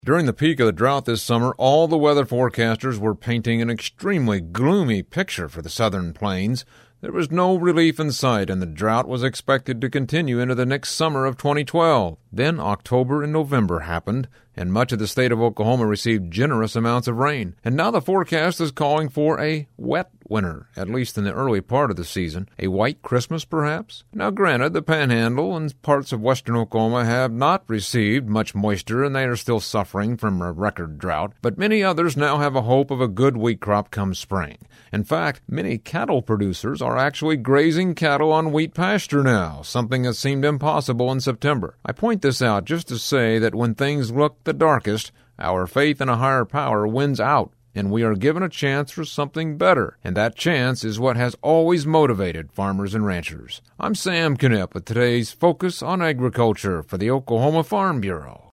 During the peak of the drought this summer, all the weather forecasters were painting an extremely gloomy picture for the southern plains. There was no relief in sight, and the drought was expected to continue into the next summer of 2012. Then October and November happened, and much of the state of Oklahoma received generous amounts of rain. And now the forecast is calling for a wet winter, at least in the early part of the season. A white Christmas, perhaps? Now granted, the Panhandle and parts of western Oklahoma have not received much moisture, and they are still suffering from a record drought. But many others now have a hope of a good wheat crop come spring. In fact, many cattle producers are actually grazing cattle on wheat pasture now, something that seemed impossible in September. I point this out just to say that when things look the darkest, our faith in a higher power wins out, and we are given a chance for something better, and that chance is what has always motivated farmers and ranchers. I'm Sam Knipp with today's Focus on Agriculture for the Oklahoma Farm Bureau.